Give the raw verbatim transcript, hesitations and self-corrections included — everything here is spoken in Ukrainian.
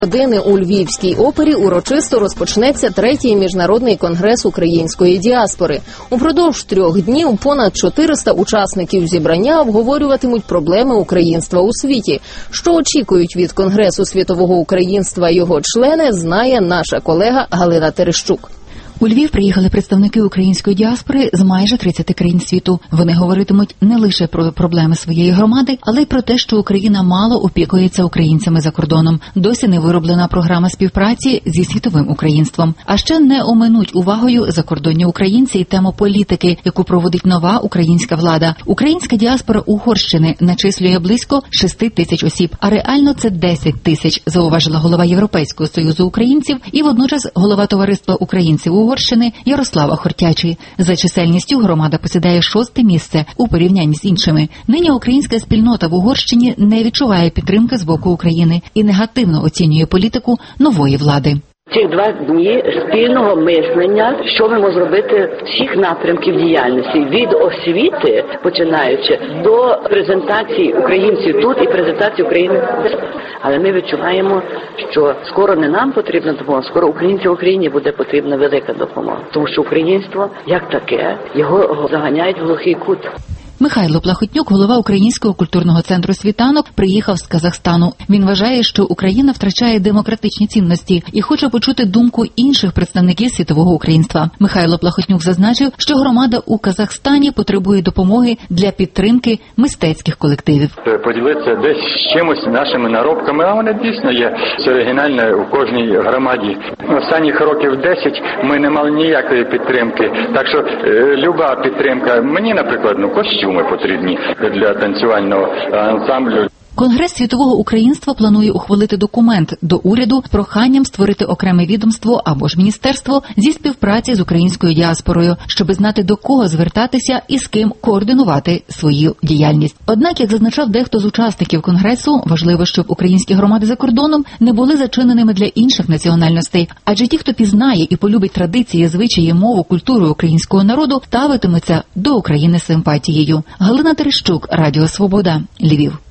Години у Львівській опері урочисто розпочнеться третій міжнародний конгрес української діаспори. Упродовж трьох днів понад чотириста учасників зібрання обговорюватимуть проблеми українства у світі. Що очікують від Конгресу світового українства його члени, знає наша колега Галина Терещук. У Львів приїхали представники української діаспори з майже тридцяти країн світу. Вони говоритимуть не лише про проблеми своєї громади, але й про те, що Україна мало опікується українцями за кордоном. Досі не вироблена програма співпраці зі світовим українством. А ще не оминуть увагою закордонні українці і тему політики, яку проводить нова українська влада. Українська діаспора Угорщини начислює близько шести тисяч осіб, а реально це десять тисяч, зауважила голова Європейського союзу українців і водночас голова товариства українців Угорщини Ярослава Хортячий. За чисельністю громада посідає шосте місце у порівнянні з іншими. Нині українська спільнота в Угорщині не відчуває підтримки з боку України і негативно оцінює політику нової влади. Ці два дні спільного мислення, що ми можемо зробити всіх напрямків діяльності, від освіти, починаючи до презентації українців тут і презентації України. Але ми відчуваємо, що скоро не нам потрібна допомога, скоро українцям в Україні буде потрібна велика допомога. Тому що українство, як таке, його заганяють в глухий кут. Михайло Плахотнюк, голова Українського культурного центру «Світанок», приїхав з Казахстану. Він вважає, що Україна втрачає демократичні цінності і хоче почути думку інших представників світового українства. Михайло Плахотнюк зазначив, що громада у Казахстані потребує допомоги для підтримки мистецьких колективів. Поділитися десь чимось нашими наробками, а вони дійсно є оригінальне у кожній громаді. Останніх років десять ми не мали ніякої підтримки, так що е, люба підтримка, мені, наприклад, ну, костюм потрібні для танцювального ансамблю. Конгрес світового українства планує ухвалити документ до уряду з проханням створити окреме відомство або ж міністерство зі співпраці з українською діаспорою, щоб знати, до кого звертатися і з ким координувати свою діяльність. Однак, як зазначав дехто з учасників конгресу, важливо, щоб українські громади за кордоном не були зачиненими для інших національностей, адже ті, хто пізнає і полюбить традиції, звичаї, мову, культуру українського народу, ставитиметься до України з симпатією. Галина Терещук, Радіо Свобода, Львів.